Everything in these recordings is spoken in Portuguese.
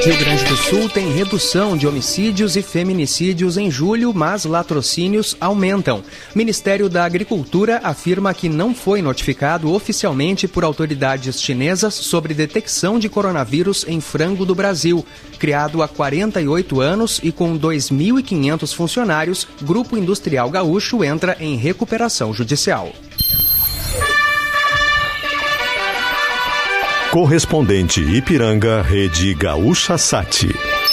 Rio Grande do Sul tem redução de homicídios e feminicídios em julho, mas latrocínios aumentam. O Ministério da Agricultura afirma que não foi notificado oficialmente por autoridades chinesas sobre detecção de coronavírus em frango do Brasil. Criado há 48 anos e com 2.500 funcionários, Grupo Industrial Gaúcho entra em recuperação judicial. Correspondente Ipiranga, Rede Gaúcha Sati.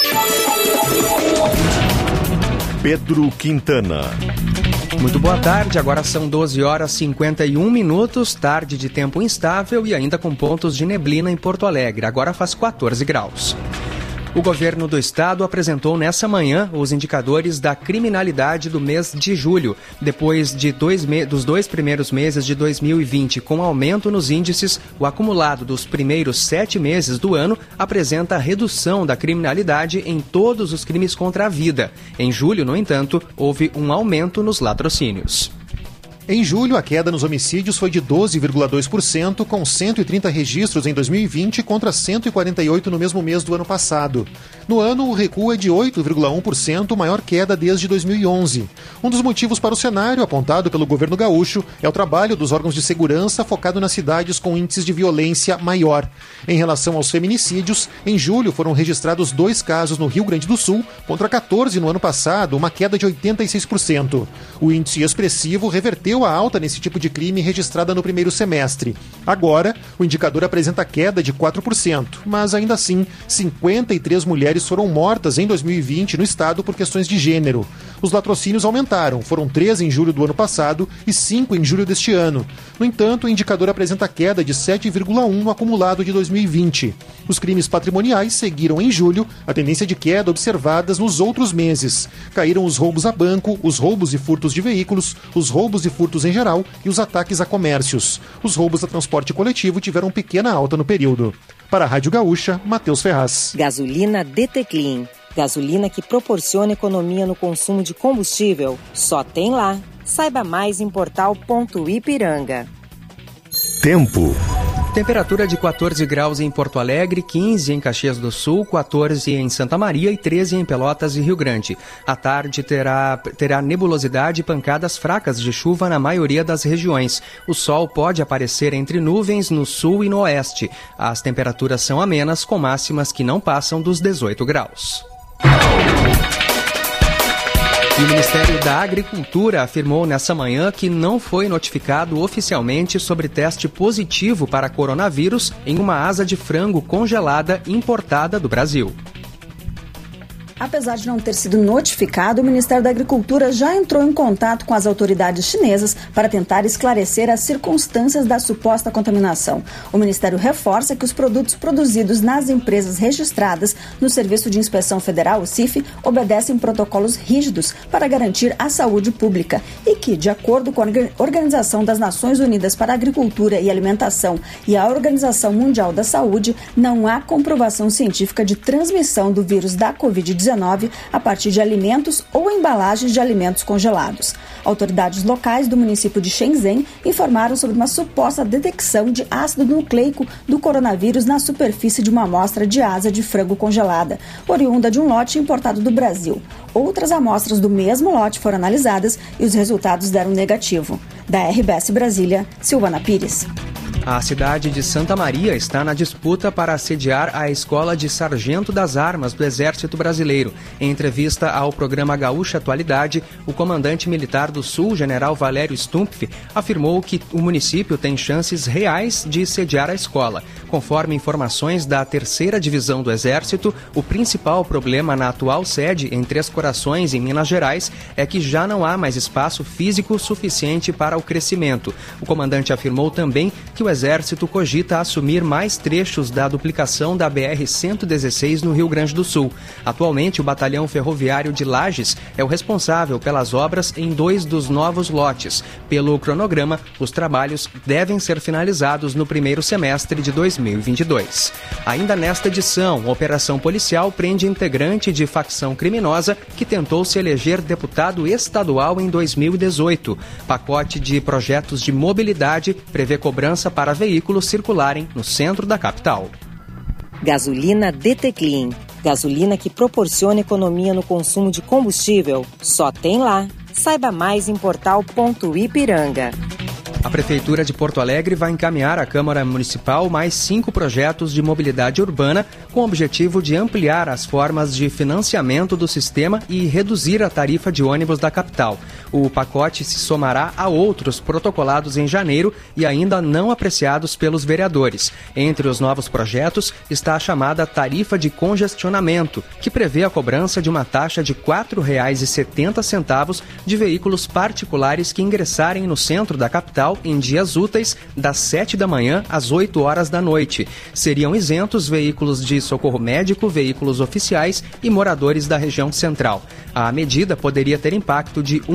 Pedro Quintana. Muito boa tarde, agora são 12h51, tarde de tempo instável e ainda com pontos de neblina em Porto Alegre. Agora faz 14 graus. O governo do estado apresentou nessa manhã os indicadores da criminalidade do mês de julho. Depois de dos 2 primeiros meses de 2020 com aumento nos índices, o acumulado dos primeiros 7 meses do ano apresenta redução da criminalidade em todos os crimes contra a vida. Em julho, no entanto, houve um aumento nos latrocínios. Em julho, a queda nos homicídios foi de 12,2%, com 130 registros em 2020 contra 148 no mesmo mês do ano passado. No ano, o recuo é de 8,1%, maior queda desde 2011. Um dos motivos para o cenário, apontado pelo governo gaúcho, é o trabalho dos órgãos de segurança focado nas cidades com índices de violência maior. Em relação aos feminicídios, em julho foram registrados 2 casos no Rio Grande do Sul, contra 14 no ano passado, uma queda de 86%. O índice expressivo reverteu a alta nesse tipo de crime registrada no primeiro semestre. Agora, o indicador apresenta queda de 4%, mas ainda assim, 53 mulheres foram mortas em 2020 no estado por questões de gênero. Os latrocínios aumentaram, foram 3 em julho do ano passado e 5 em julho deste ano. No entanto, o indicador apresenta queda de 7,1% no acumulado de 2020. Os crimes patrimoniais seguiram em julho a tendência de queda observadas nos outros meses. Caíram os roubos a banco, os roubos e furtos de veículos, os roubos e furtos em geral e os ataques a comércios. Os roubos a transporte coletivo tiveram pequena alta no período. Para a Rádio Gaúcha, Matheus Ferraz. Gasolina DT Clean. Gasolina que proporciona economia no consumo de combustível. Só tem lá. Saiba mais em portal.ipiranga. Tempo. Temperatura de 14 graus em Porto Alegre, 15 em Caxias do Sul, 14 em Santa Maria e 13 em Pelotas e Rio Grande. À tarde terá nebulosidade e pancadas fracas de chuva na maioria das regiões. O sol pode aparecer entre nuvens no sul e no oeste. As temperaturas são amenas, com máximas que não passam dos 18 graus. E o Ministério da Agricultura afirmou nessa manhã que não foi notificado oficialmente sobre teste positivo para coronavírus em uma asa de frango congelada importada do Brasil. Apesar de não ter sido notificado, o Ministério da Agricultura já entrou em contato com as autoridades chinesas para tentar esclarecer as circunstâncias da suposta contaminação. O Ministério reforça que os produtos produzidos nas empresas registradas no Serviço de Inspeção Federal, o CIF, obedecem protocolos rígidos para garantir a saúde pública e que, de acordo com a Organização das Nações Unidas para a Agricultura e Alimentação e a Organização Mundial da Saúde, não há comprovação científica de transmissão do vírus da Covid-19 a partir de alimentos ou embalagens de alimentos congelados. Autoridades locais do município de Shenzhen informaram sobre uma suposta detecção de ácido nucleico do coronavírus na superfície de uma amostra de asa de frango congelada, oriunda de um lote importado do Brasil. Outras amostras do mesmo lote foram analisadas e os resultados deram negativo. Da RBS Brasília, Silvana Pires. A cidade de Santa Maria está na disputa para sediar a Escola de Sargento das Armas do Exército Brasileiro. Em entrevista ao programa Gaúcha Atualidade, o comandante militar do Sul, general Valério Stumpf, afirmou que o município tem chances reais de sediar a escola. Conforme informações da 3ª Divisão do Exército, o principal problema na atual sede em Três Corações, em Minas Gerais, é que já não há mais espaço físico suficiente para o crescimento. O comandante afirmou também que o Exército cogita assumir mais trechos da duplicação da BR-116 no Rio Grande do Sul. Atualmente, o Batalhão Ferroviário de Lages é o responsável pelas obras em 2 dos novos lotes. Pelo cronograma, os trabalhos devem ser finalizados no primeiro semestre de 2022. Ainda nesta edição, a operação policial prende integrante de facção criminosa que tentou se eleger deputado estadual em 2018. Pacote de projetos de mobilidade prevê cobrança para veículos circularem no centro da capital. Gasolina DT Clean. Gasolina que proporciona economia no consumo de combustível, só tem lá. Saiba mais em portal.ipiranga. A Prefeitura de Porto Alegre vai encaminhar à Câmara Municipal mais 5 projetos de mobilidade urbana com o objetivo de ampliar as formas de financiamento do sistema e reduzir a tarifa de ônibus da capital. O pacote se somará a outros protocolados em janeiro e ainda não apreciados pelos vereadores. Entre os novos projetos está a chamada tarifa de congestionamento, que prevê a cobrança de uma taxa de R$ 4,70 de veículos particulares que ingressarem no centro da capital em dias úteis, das 7 da manhã às 8 horas da noite. Seriam isentos veículos de socorro médico, veículos oficiais e moradores da região central. A medida poderia ter impacto de R$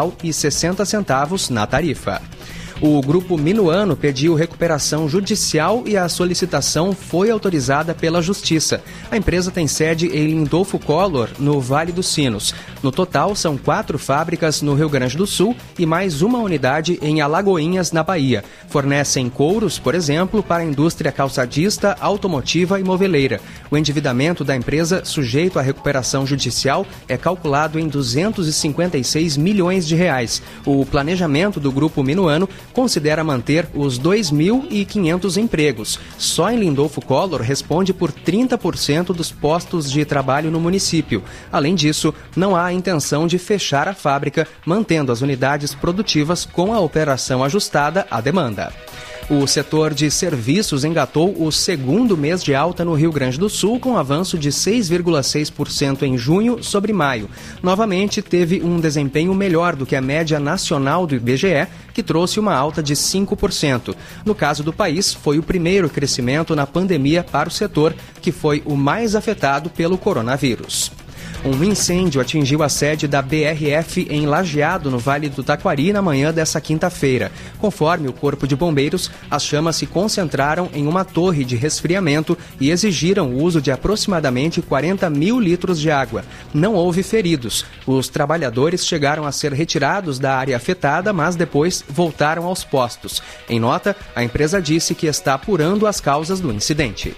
1,60 na tarifa. O Grupo Minuano pediu recuperação judicial e a solicitação foi autorizada pela Justiça. A empresa tem sede em Lindolfo Collor, no Vale dos Sinos. No total, são 4 fábricas no Rio Grande do Sul e mais uma unidade em Alagoinhas, na Bahia. Fornecem couros, por exemplo, para a indústria calçadista, automotiva e moveleira. O endividamento da empresa, sujeito à recuperação judicial, é calculado em R$ 256 milhões. O planejamento do Grupo Minuano considera manter os 2.500 empregos. Só em Lindolfo Collor responde por 30% dos postos de trabalho no município. Além disso, não há a intenção de fechar a fábrica, mantendo as unidades produtivas com a operação ajustada à demanda. O setor de serviços engatou o segundo mês de alta no Rio Grande do Sul, com avanço de 6,6% em junho sobre maio. Novamente, teve um desempenho melhor do que a média nacional do IBGE, que trouxe uma alta de 5%. No caso do país, foi o primeiro crescimento na pandemia para o setor, que foi o mais afetado pelo coronavírus. Um incêndio atingiu a sede da BRF em Lajeado, no Vale do Taquari, na manhã dessa quinta-feira. Conforme o Corpo de Bombeiros, as chamas se concentraram em uma torre de resfriamento e exigiram o uso de aproximadamente 40 mil litros de água. Não houve feridos. Os trabalhadores chegaram a ser retirados da área afetada, mas depois voltaram aos postos. Em nota, a empresa disse que está apurando as causas do incidente.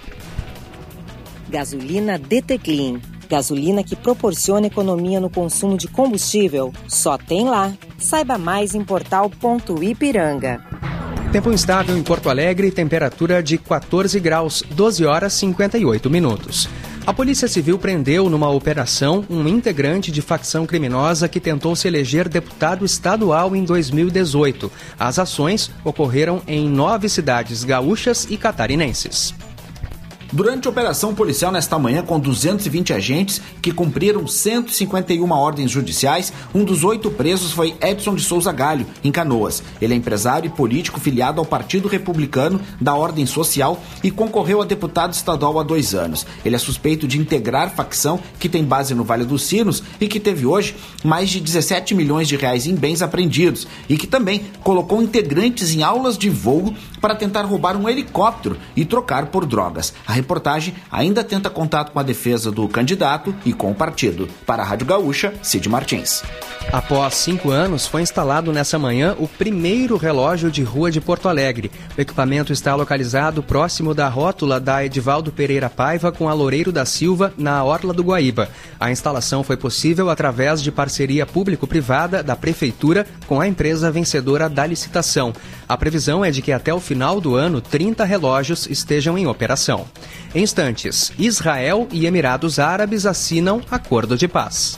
Gasolina DT Clean. Gasolina que proporciona economia no consumo de combustível, só tem lá. Saiba mais em portal.ipiranga. Tempo instável em Porto Alegre, temperatura de 14 graus, 12 horas e 58 minutos. A Polícia Civil prendeu numa operação um integrante de facção criminosa que tentou se eleger deputado estadual em 2018. As ações ocorreram em 9 cidades gaúchas e catarinenses. Durante a operação policial nesta manhã, com 220 agentes que cumpriram 151 ordens judiciais, um dos 8 presos foi Edson de Souza Galho, em Canoas. Ele é empresário e político filiado ao Partido Republicano da Ordem Social e concorreu a deputado estadual há 2 anos. Ele é suspeito de integrar facção que tem base no Vale dos Sinos e que teve hoje mais de 17 milhões de reais em bens apreendidos e que também colocou integrantes em aulas de voo para tentar roubar um helicóptero e trocar por drogas. A reportagem ainda tenta contato com a defesa do candidato e com o partido. Para a Rádio Gaúcha, Cid Martins. Após 5 anos, foi instalado nessa manhã o primeiro relógio de rua de Porto Alegre. O equipamento está localizado próximo da rótula da Edivaldo Pereira Paiva com a Loureiro da Silva, na Orla do Guaíba. A instalação foi possível através de parceria público-privada da Prefeitura com a empresa vencedora da licitação. A previsão é de que até o final do ano 30 relógios estejam em operação. Em instantes, Israel e Emirados Árabes assinam acordo de paz.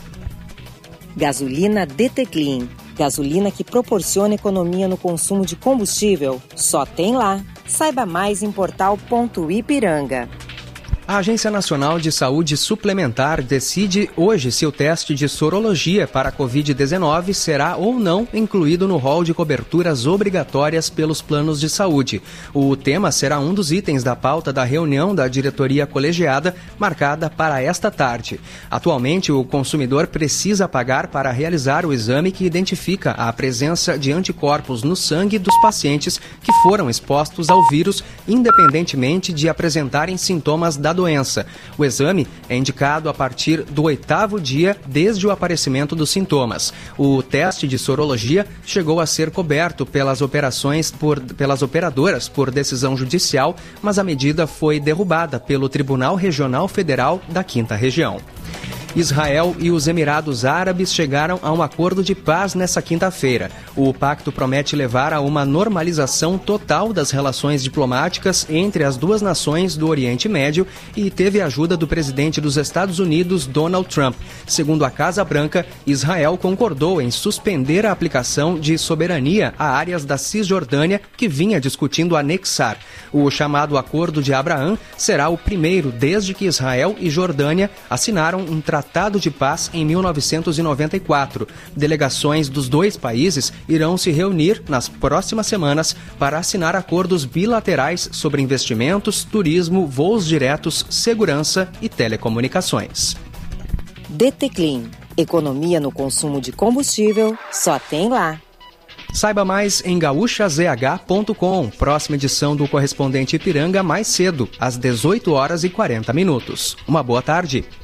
Gasolina DT Clean. Gasolina que proporciona economia no consumo de combustível, só tem lá. Saiba mais em portal.ipiranga. A Agência Nacional de Saúde Suplementar decide hoje se o teste de sorologia para a Covid-19 será ou não incluído no rol de coberturas obrigatórias pelos planos de saúde. O tema será um dos itens da pauta da reunião da diretoria colegiada marcada para esta tarde. Atualmente, o consumidor precisa pagar para realizar o exame que identifica a presença de anticorpos no sangue dos pacientes que foram expostos ao vírus, independentemente de apresentarem sintomas da doença. O exame é indicado a partir do 8º dia desde o aparecimento dos sintomas. O teste de sorologia chegou a ser coberto pelas operadoras por decisão judicial, mas a medida foi derrubada pelo Tribunal Regional Federal da 5ª Região. Israel e os Emirados Árabes chegaram a um acordo de paz nesta quinta-feira. O pacto promete levar a uma normalização total das relações diplomáticas entre as duas nações do Oriente Médio e teve a ajuda do presidente dos Estados Unidos, Donald Trump. Segundo a Casa Branca, Israel concordou em suspender a aplicação de soberania a áreas da Cisjordânia que vinha discutindo anexar. O chamado Acordo de Abraão será o primeiro desde que Israel e Jordânia assinaram um tratado de paz em 1994. Delegações dos dois países irão se reunir nas próximas semanas para assinar acordos bilaterais sobre investimentos, turismo, voos diretos, segurança e telecomunicações. DT Clean. Economia no consumo de combustível só tem lá. Saiba mais em gaúchazh.com. Próxima edição do Correspondente Ipiranga mais cedo, às 18h40. Uma boa tarde.